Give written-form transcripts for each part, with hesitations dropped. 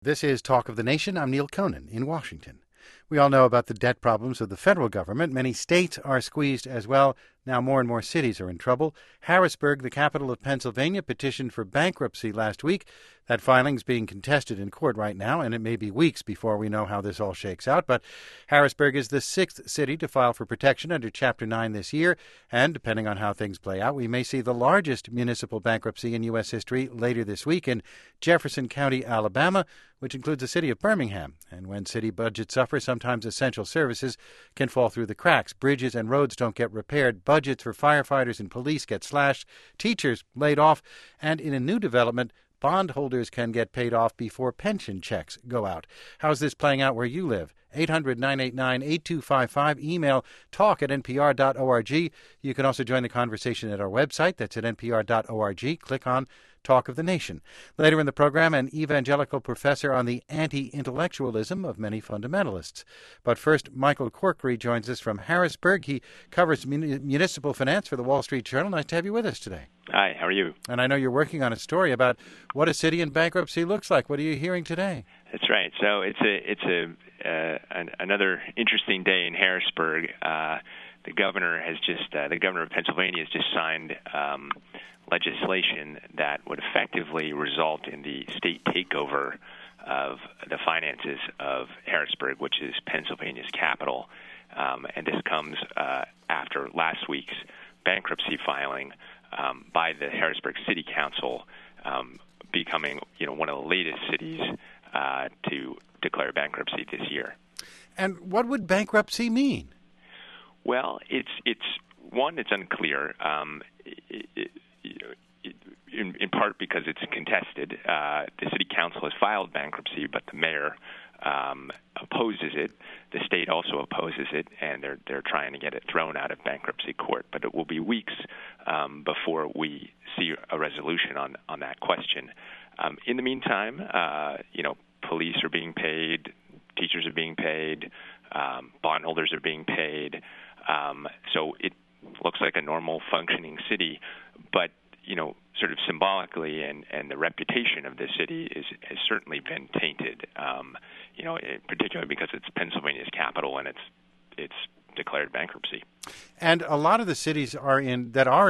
This is Talk of the Nation. I'm Neil Conan in Washington. We all know about the debt problems of the federal government. Many states are squeezed as well. Now more and more cities are in trouble. Harrisburg, the capital of Pennsylvania, petitioned for bankruptcy last week. That filing is being contested in court right now, and it may be weeks before we know how this all shakes out. But Harrisburg is the sixth city to file for protection under Chapter 9 this year, and depending on how things play out, we may see the largest municipal bankruptcy in U.S. history later this week in Jefferson County, Alabama, which includes the city of Birmingham. And when city budgets suffer, sometimes essential services can fall through the cracks. Bridges and roads don't get repaired. Budgets for firefighters and police get slashed. Teachers laid off. And in a new development, bondholders can get paid off before pension checks go out. How's this playing out where you live? 800-989-8255. Email talk@npr.org. You can also join the conversation at our website. That's at npr.org. Click on Talk of the Nation. Later in the program, an evangelical professor on the anti-intellectualism of many fundamentalists. But first, Michael Corkery joins us from Harrisburg. He covers municipal finance for the Wall Street Journal. Nice to have you with us today. Hi, how are you? And I know you're working on a story about what a city in bankruptcy looks like. What are you hearing today? That's right. So it's another interesting day in Harrisburg. The governor of Pennsylvania has just signed legislation that would effectively result in the state takeover of the finances of Harrisburg, which is Pennsylvania's capital. And this comes after last week's bankruptcy filing by the Harrisburg City Council, becoming one of the latest cities to declare bankruptcy this year. And what would bankruptcy mean? Well, it's unclear. In part because it's contested. The city council has filed bankruptcy, but the mayor opposes it. The state also opposes it, and they're trying to get it thrown out of bankruptcy court. But it will be weeks before we see a resolution on that question. In the meantime, police are being paid, teachers are being paid, bondholders are being paid. So it looks like a normal functioning city, but sort of symbolically, and the reputation of the city has certainly been tainted. Particularly because it's Pennsylvania's capital and it's declared bankruptcy. And a lot of the cities are in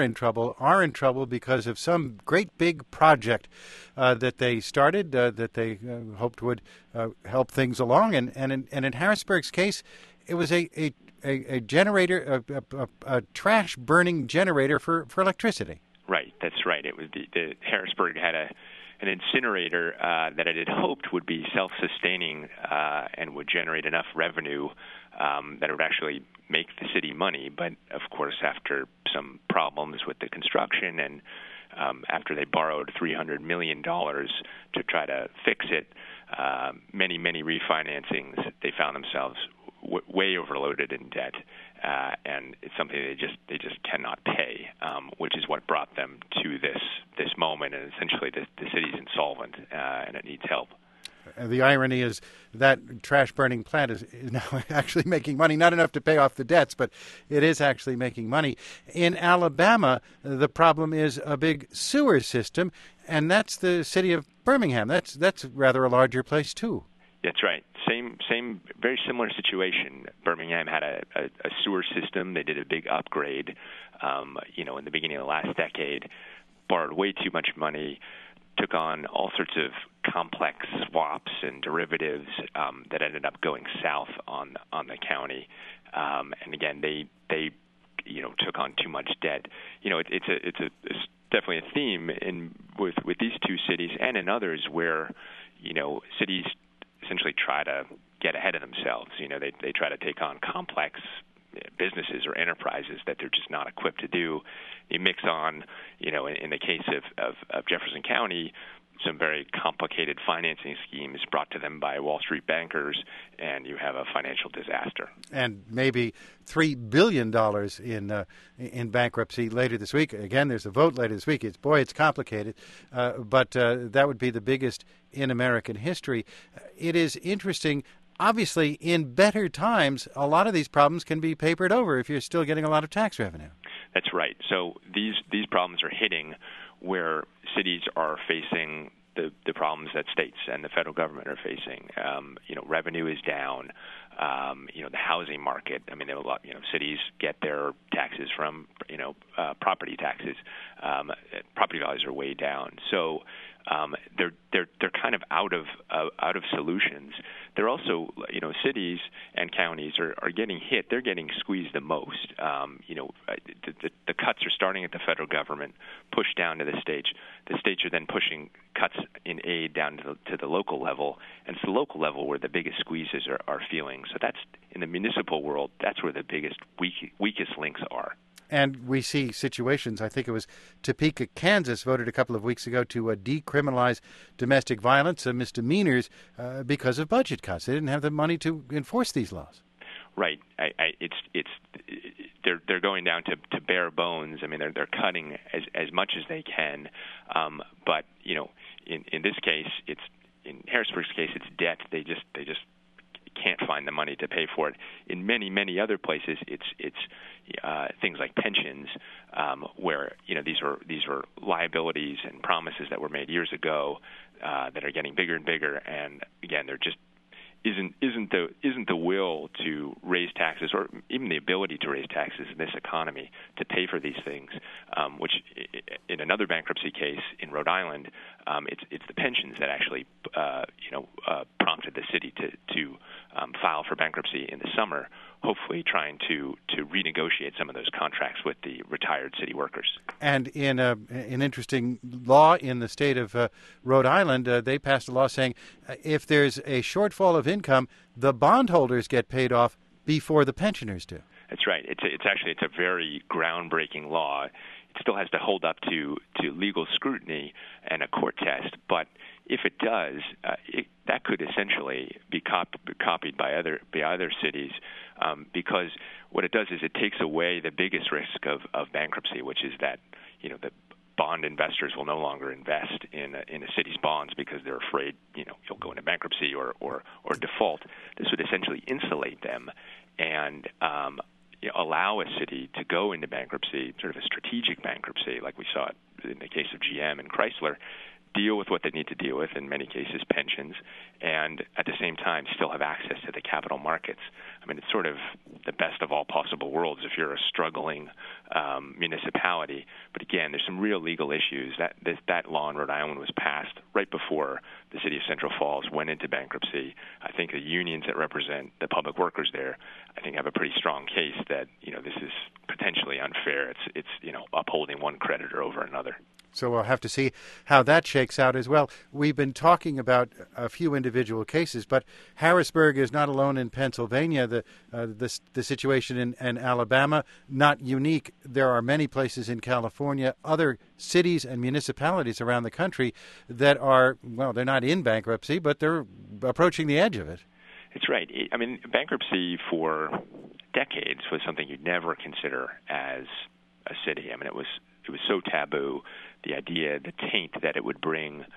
trouble because of some great big project that they started that they hoped would help things along. And in Harrisburg's case, it was a generator, a trash burning generator for electricity. Right, that's right. It was the Harrisburg had an incinerator that it had hoped would be self-sustaining and would generate enough revenue that it would actually make the city money. But of course, after some problems with the construction and after they borrowed $300 million to try to fix it, many refinancings, they found themselves way overloaded in debt. And it's something they just cannot pay, which is what brought them to this moment. And essentially, the city's insolvent and it needs help. The irony is that trash-burning plant is now actually making money, not enough to pay off the debts, but it is actually making money. In Alabama, the problem is a big sewer system, and that's the city of Birmingham. That's rather a larger place, too. That's right. Same, very similar situation. Birmingham had a sewer system. They did a big upgrade, in the beginning of the last decade, borrowed way too much money, took on all sorts of complex swaps and derivatives that ended up going south on the county. And again, they took on too much debt. It's definitely a theme with these two cities and in others where cities essentially try to get ahead of themselves. They try to take on complex businesses or enterprises that they're just not equipped to do. You mix on, in the case of Jefferson County, some very complicated financing schemes brought to them by Wall Street bankers, and you have a financial disaster. And maybe $3 billion in bankruptcy later this week. Again, there's a vote later this week. It's complicated, but that would be the biggest in American history. It is interesting. Obviously, in better times, a lot of these problems can be papered over if you're still getting a lot of tax revenue. That's right. So these problems are hitting where cities are facing the problems that states and the federal government are facing. Revenue is down. The housing market. I mean, there are a lot. Cities get their taxes from property taxes. Property values are way down. So they're kind of out of solutions. They're also, cities and counties are getting hit. They're getting squeezed the most. The cuts are starting at the federal government, pushed down to the states. The states are then pushing cuts in aid down to the local level, and it's the local level where the biggest squeezes are feeling. So that's in the municipal world. That's where the biggest weakest links are. And we see situations, I think it was Topeka, Kansas, voted a couple of weeks ago to decriminalize domestic violence and misdemeanors because of budget cuts. They didn't have the money to enforce these laws. Right. They're going down to bare bones. I mean, they're cutting as much as they can. But in this case, in Harrisburg's case, it's debt. They just can't find the money to pay for it. In many other places, it's things like pensions, where these are liabilities and promises that were made years ago that are getting bigger and bigger. And again, there just isn't the will to raise taxes, or even the ability to raise taxes in this economy to pay for these things. Which in another bankruptcy case in Rhode Island, it's the pensions that actually prompted the city to file for bankruptcy in the summer, hopefully trying to renegotiate some of those contracts with the retired city workers. And in an interesting law in the state of Rhode Island, they passed a law saying if there's a shortfall of income, the bondholders get paid off before the pensioners do. That's right. It's a very groundbreaking law. It still has to hold up to legal scrutiny and a court test, but if it does, that could essentially be copied by other cities, because what it does is it takes away the biggest risk of bankruptcy, which is that the bond investors will no longer invest in a city's bonds because they're afraid you'll go into bankruptcy or default. This would essentially insulate them and allow a city to go into bankruptcy, sort of a strategic bankruptcy, like we saw in the case of GM and Chrysler, deal with what they need to deal with, in many cases pensions, and at the same time still have access to the capital markets. I mean, it's sort of the best of all possible worlds if you're a struggling municipality. But again, there's some real legal issues. That law in Rhode Island was passed right before the city of Central Falls went into bankruptcy. I think the unions that represent the public workers there, I think, have a pretty strong case that this is potentially unfair. It's upholding one creditor over another. So we'll have to see how that shakes out as well. We've been talking about a few individual cases, but Harrisburg is not alone in Pennsylvania. The situation in Alabama, not unique. There are many places in California, other cities and municipalities around the country that are, well, they're not in bankruptcy, but they're approaching the edge of it. It's right. I mean, bankruptcy for decades was something you'd never consider as a city. I mean, it was so taboo. The idea, the taint that it would bring,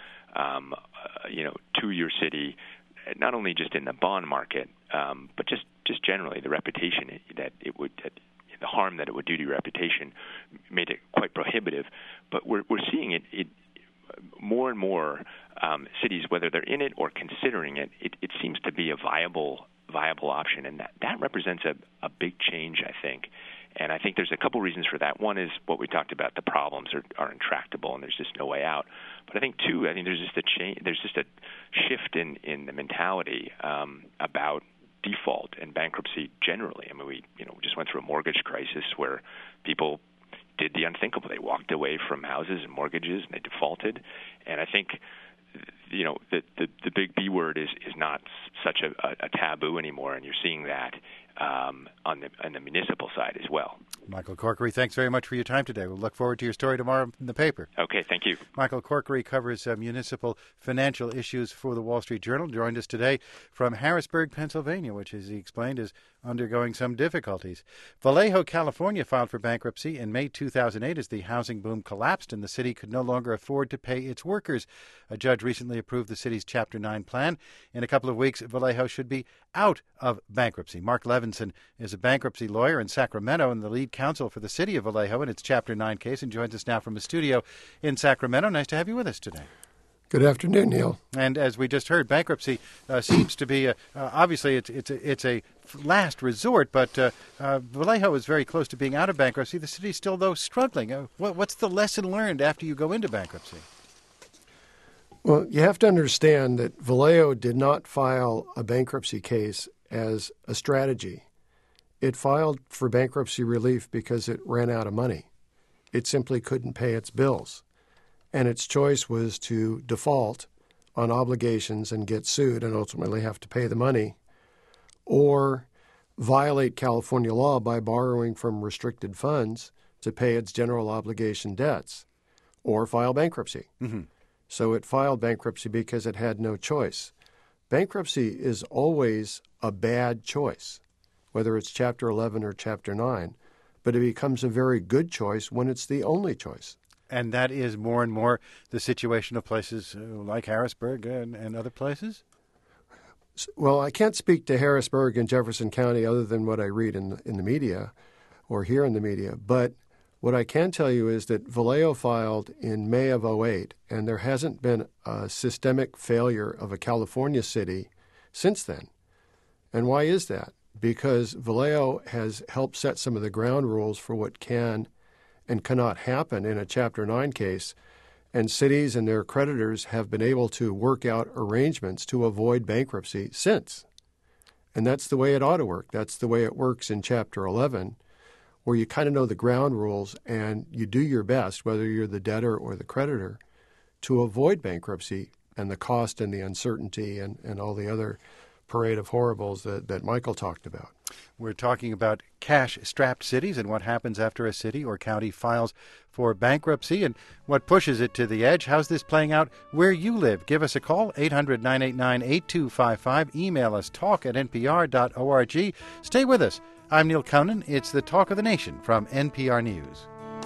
to your city, not only just in the bond market, but just generally the reputation that it would, the harm that it would do to your reputation, made it quite prohibitive. But we're seeing it more and more cities, whether they're in it or considering it, it seems to be a viable option, and that represents a big change, I think. And I think there's a couple reasons for that. One is what we talked about: the problems are intractable, and there's just no way out. But I think two, there's just a change. There's just a shift in the mentality about default and bankruptcy generally. I mean, we just went through a mortgage crisis where people did the unthinkable. They walked away from houses and mortgages, and they defaulted. And I think the big B word is not such a taboo anymore, and you're seeing that on the municipal side as well. Michael Corkery, thanks very much for your time today. We'll look forward to your story tomorrow in the paper. Okay, thank you. Michael Corkery covers municipal financial issues for the Wall Street Journal. Joined us today from Harrisburg, Pennsylvania, which, as he explained, is undergoing some difficulties. Vallejo, California filed for bankruptcy in May 2008 as the housing boom collapsed and the city could no longer afford to pay its workers. A judge recently approved the city's Chapter 9 plan. In a couple of weeks, Vallejo should be out of bankruptcy. Mark Levinson is a bankruptcy lawyer in Sacramento and the lead counsel for the city of Vallejo in its Chapter 9 case, and joins us now from a studio in Sacramento. Nice to have you with us today. Good afternoon, Neil. And as we just heard, bankruptcy seems to be obviously it's a last resort. But Vallejo is very close to being out of bankruptcy. The city's still, though, struggling. What's the lesson learned after you go into bankruptcy? Well, you have to understand that Vallejo did not file a bankruptcy case as a strategy. It filed for bankruptcy relief because it ran out of money. It simply couldn't pay its bills. And its choice was to default on obligations and get sued and ultimately have to pay the money, or violate California law by borrowing from restricted funds to pay its general obligation debts, or file bankruptcy. Mm-hmm. So it filed bankruptcy because it had no choice. Bankruptcy is always a bad choice, whether it's Chapter 11 or Chapter 9, but it becomes a very good choice when it's the only choice. And that is more and more the situation of places like Harrisburg and other places? Well, I can't speak to Harrisburg and Jefferson County other than what I read in the media or hear in the media. But what I can tell you is that Vallejo filed in May of 2008, and there hasn't been a systemic failure of a California city since then. And why is that? Because Vallejo has helped set some of the ground rules for what can and cannot happen in a Chapter 9 case, and cities and their creditors have been able to work out arrangements to avoid bankruptcy since. And that's the way it ought to work. That's the way it works in Chapter 11, where you kind of know the ground rules and you do your best, whether you're the debtor or the creditor, to avoid bankruptcy and the cost and the uncertainty and all the other parade of horribles that Michael talked about. We're talking about cash-strapped cities and what happens after a city or county files for bankruptcy and what pushes it to the edge. How's this playing out where you live? Give us a call, 800-989-8255. Email us, talk@npr.org. Stay with us. I'm Neil Conan. It's the Talk of the Nation from NPR News.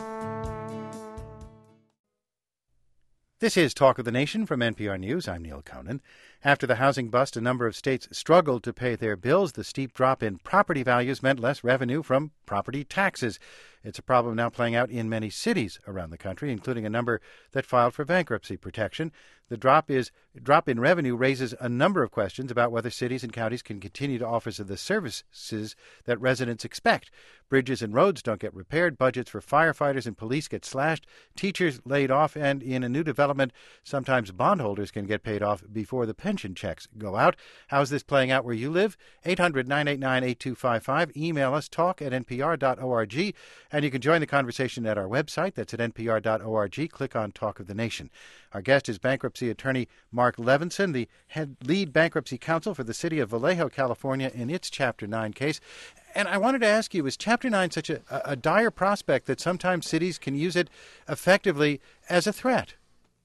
This is Talk of the Nation from NPR News. I'm Neil Conan. After the housing bust, a number of states struggled to pay their bills. The steep drop in property values meant less revenue from property taxes. It's a problem now playing out in many cities around the country, including a number that filed for bankruptcy protection. The drop in revenue raises a number of questions about whether cities and counties can continue to offer the services that residents expect. Bridges and roads don't get repaired, budgets for firefighters and police get slashed, teachers laid off, and in a new development, sometimes bondholders can get paid off before the pension checks go out. How's this playing out where you live? 800-989-8255. Email us, talk@npr.org. And you can join the conversation at our website. That's at npr.org. Click on Talk of the Nation. Our guest is bankruptcy attorney Mark Levinson, the lead bankruptcy counsel for the city of Vallejo, California, in its Chapter 9 case. And I wanted to ask you, is Chapter 9 such a dire prospect that sometimes cities can use it effectively as a threat?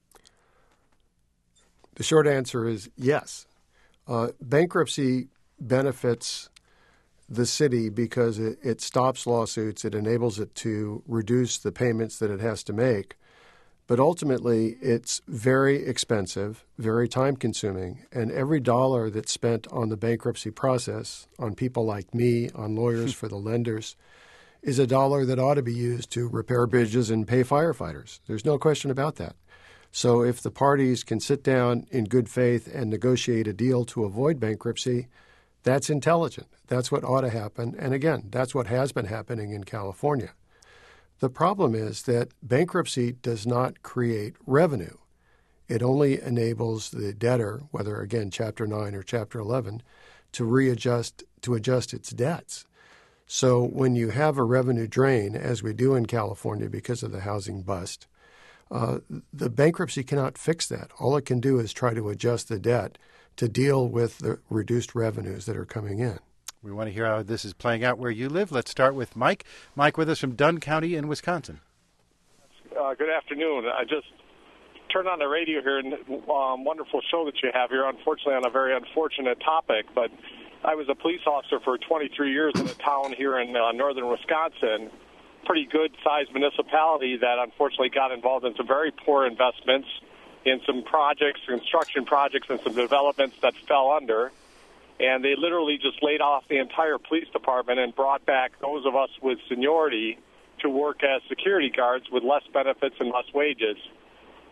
The short answer is yes. Bankruptcy benefits the city because it stops lawsuits, it enables it to reduce the payments that it has to make. But ultimately, it's very expensive, very time-consuming, and every dollar that's spent on the bankruptcy process, on people like me, on lawyers for the lenders, is a dollar that ought to be used to repair bridges and pay firefighters. There's no question about that. So if the parties can sit down in good faith and negotiate a deal to avoid bankruptcy, that's intelligent. That's what ought to happen. And again, that's what has been happening in California. The problem is that bankruptcy does not create revenue. It only enables the debtor, whether, again, Chapter 9 or Chapter 11, to adjust its debts. So when you have a revenue drain, as we do in California because of the housing bust, the bankruptcy cannot fix that. All it can do is try to adjust the debt to deal with the reduced revenues that are coming in. We want to hear how this is playing out where you live. Let's start with Mike. Mike with us from Dunn County in Wisconsin. Good afternoon. I just turned on the radio here, and wonderful show that you have here, unfortunately on a very unfortunate topic. But I was a police officer for 23 years in a town here in northern Wisconsin, pretty good-sized municipality that unfortunately got involved in some very poor investments in some projects, construction projects, and some developments that fell under. And they literally just laid off the entire police department and brought back those of us with seniority to work as security guards with less benefits and less wages.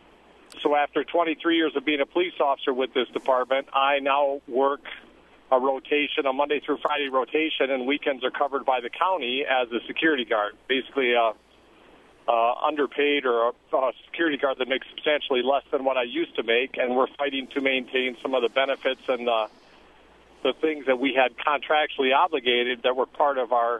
So after 23 years of being a police officer with this department, I now work a rotation, a Monday through Friday rotation, and weekends are covered by the county as a security guard, basically underpaid or a security guard that makes substantially less than what I used to make, and we're fighting to maintain some of the benefits and the things that we had contractually obligated that were part of our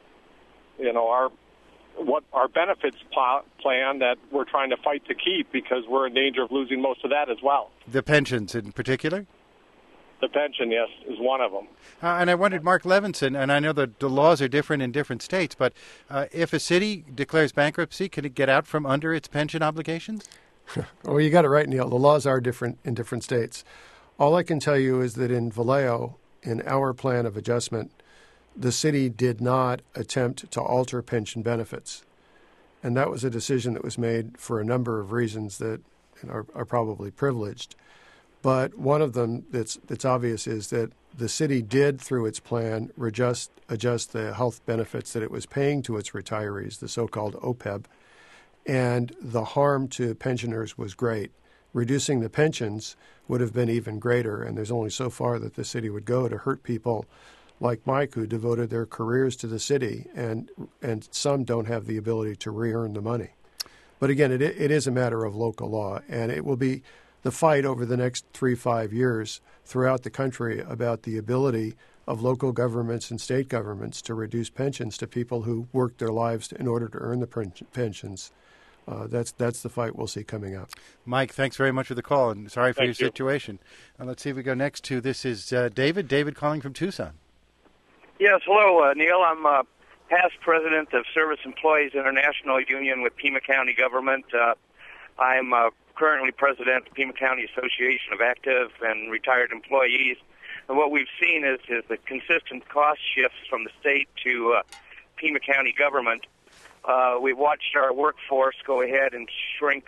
benefits plan that we're trying to fight to keep because we're in danger of losing most of that as well. The pensions in particular? The pension, yes, is one of them. And I wondered, Mark Levinson, and I know that the laws are different in different states, but if a city declares bankruptcy, can it get out from under its pension obligations? Well, you got it right, Neil. The laws are different in different states. All I can tell you is that in Vallejo, in our plan of adjustment, the city did not attempt to alter pension benefits. And that was a decision that was made for a number of reasons that are probably privileged. But one of them that's obvious is that the city did, through its plan, adjust the health benefits that it was paying to its retirees, the so-called OPEB, and the harm to pensioners was great. Reducing the pensions would have been even greater, and there's only so far that the city would go to hurt people like Mike, who devoted their careers to the city, and some don't have the ability to re-earn the money. But again, it is a matter of local law, and it will be the fight over the next 3-5 years throughout the country about the ability of local governments and state governments to reduce pensions to people who worked their lives in order to earn the pensions. That's the fight we'll see coming up. Mike, thanks very much for the call, and sorry for your situation. Let's see if we go next to, this is David. David calling from Tucson. Yes, hello, Neil. I'm past president of Service Employees International Union with Pima County Government. I'm currently president of Pima County Association of Active and Retired Employees. And what we've seen is the consistent cost shifts from the state to Pima County government. We've watched our workforce go ahead and shrink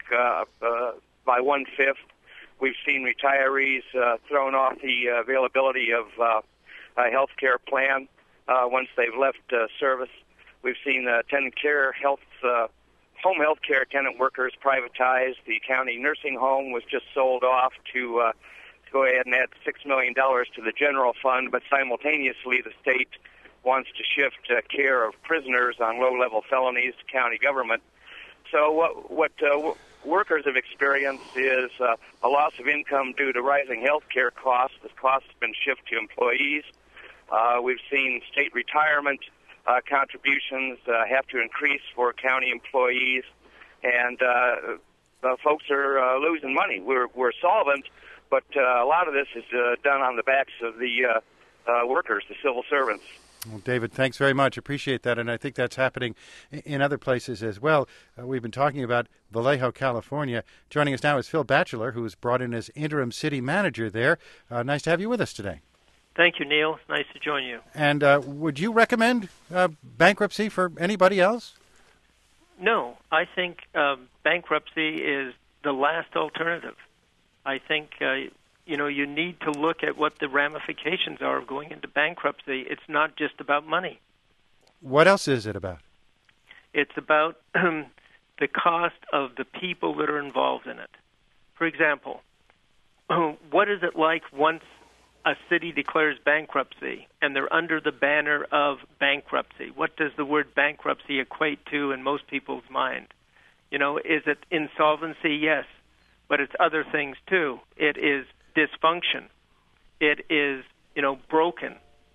by 1/5. We've seen retirees thrown off the availability of a health care plan once they've left service. We've seen tenant care home health care tenant workers privatized. The county nursing home was just sold off to go ahead and add $6 million to the general fund, but simultaneously the state wants to shift care of prisoners on low-level felonies to county government. So what workers have experienced is a loss of income due to rising health care costs. The costs have been shifted to employees. We've seen state retirement contributions have to increase for county employees, and folks are losing money. We're solvent, but a lot of this is done on the backs of the workers, the civil servants. Well, David, thanks very much. Appreciate that, and I think that's happening in other places as well. We've been talking about Vallejo, California. Joining us now is Phil Batchelor, who was brought in as interim city manager there. Nice to have you with us today. Thank you, Neil. Nice to join you. And would you recommend bankruptcy for anybody else? No, I think bankruptcy is the last alternative. I think you need to look at what the ramifications are of going into bankruptcy. It's not just about money. What else is it about? It's about the cost of the people that are involved in it. For example, what is it like once a city declares bankruptcy and they're under the banner of bankruptcy? What does the word bankruptcy equate to in most people's mind? Is it insolvency? Yes, but it's other things too. It is dysfunction. It is, broken.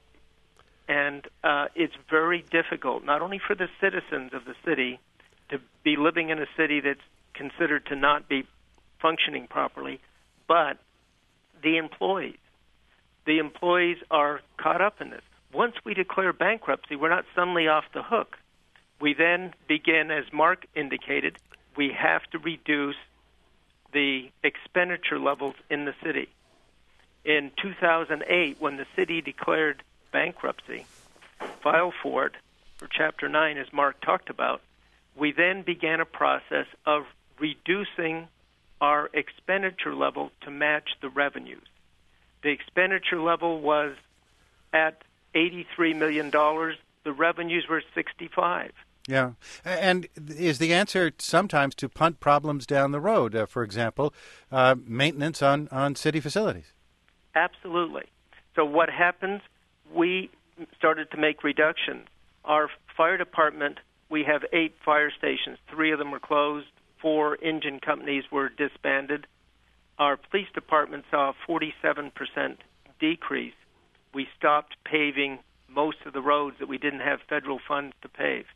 And it's very difficult, not only for the citizens of the city to be living in a city that's considered to not be functioning properly, but the employees. The employees are caught up in this. Once we declare bankruptcy, we're not suddenly off the hook. We then begin, as Mark indicated, we have to reduce the expenditure levels in the city. In 2008, when the city declared bankruptcy, filed for Chapter 9, as Mark talked about, we then began a process of reducing our expenditure level to match the revenues. The expenditure level was at $83 million. The revenues were $65. Yeah. And is the answer sometimes to punt problems down the road? For example, maintenance on city facilities? Absolutely. So what happens, we started to make reductions. Our fire department, we have 8 fire stations. 3 of them were closed. 4 engine companies were disbanded. Our police department saw a 47% decrease. We stopped paving most of the roads that we didn't have federal funds to pave.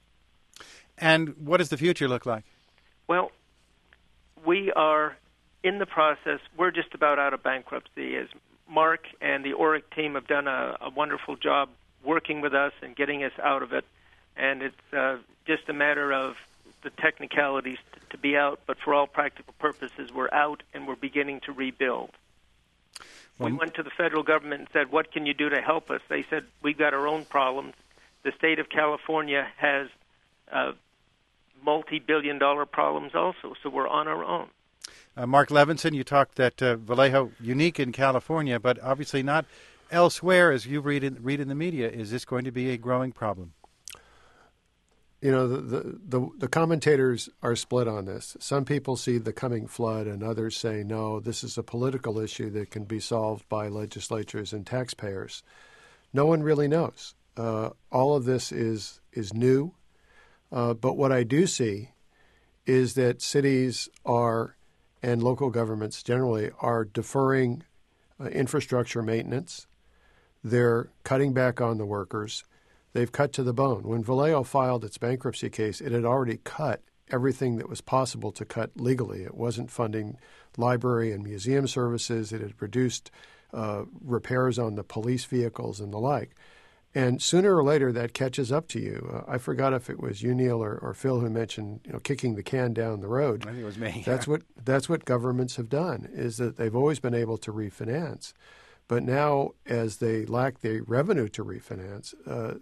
And what does the future look like? Well, we are in the process. We're just about out of bankruptcy. As Mark and the ORIC team have done a wonderful job working with us and getting us out of it. And it's just a matter of the technicalities to be out. But for all practical purposes, we're out and we're beginning to rebuild. We went to the federal government and said, what can you do to help us? They said, we've got our own problems. The state of California has multi-billion-dollar problems also, so we're on our own. Mark Levinson, you talked that Vallejo, unique in California, but obviously not elsewhere, as you read in the media. Is this going to be a growing problem? You know, the commentators are split on this. Some people see the coming flood, and others say, no, this is a political issue that can be solved by legislatures and taxpayers. No one really knows. All of this is new. But what I do see is that cities are, and local governments generally, are deferring infrastructure maintenance. They're cutting back on the workers. They've cut to the bone. When Vallejo filed its bankruptcy case, it had already cut everything that was possible to cut legally. It wasn't funding library and museum services. It had reduced repairs on the police vehicles and the like. And sooner or later, that catches up to you. I forgot if it was you, Neil, or Phil, who mentioned kicking the can down the road. I think it was me. That's what governments have done, is that they've always been able to refinance. But now, as they lack the revenue to refinance,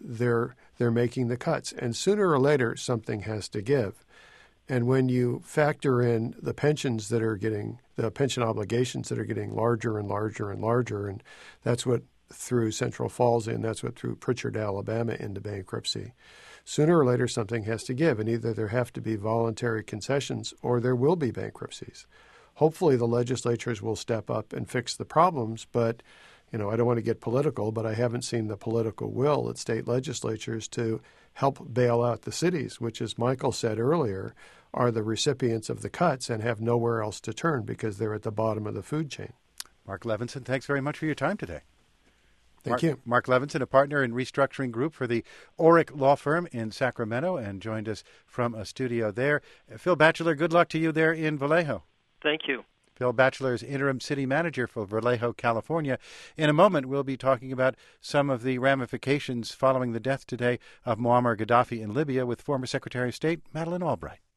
they're making the cuts. And sooner or later, something has to give. And when you factor in the pensions that are getting, the pension obligations that are getting larger and larger and larger, and that's what threw Central Falls in, that's what threw Pritchard, Alabama into bankruptcy. Sooner or later, something has to give, and either there have to be voluntary concessions or there will be bankruptcies. Hopefully the legislatures will step up and fix the problems, but I don't want to get political, but I haven't seen the political will at state legislatures to help bail out the cities, which, as Michael said earlier, are the recipients of the cuts and have nowhere else to turn because they're at the bottom of the food chain. Mark Levinson, thanks very much for your time today. Thank you. Mark Levinson, a partner in restructuring group for the ORIC Law Firm in Sacramento, and joined us from a studio there. Phil Batchelor, good luck to you there in Vallejo. Thank you. Phil Batchelor is interim city manager for Vallejo, California. In a moment, we'll be talking about some of the ramifications following the death today of Muammar Gaddafi in Libya with former Secretary of State Madeleine Albright.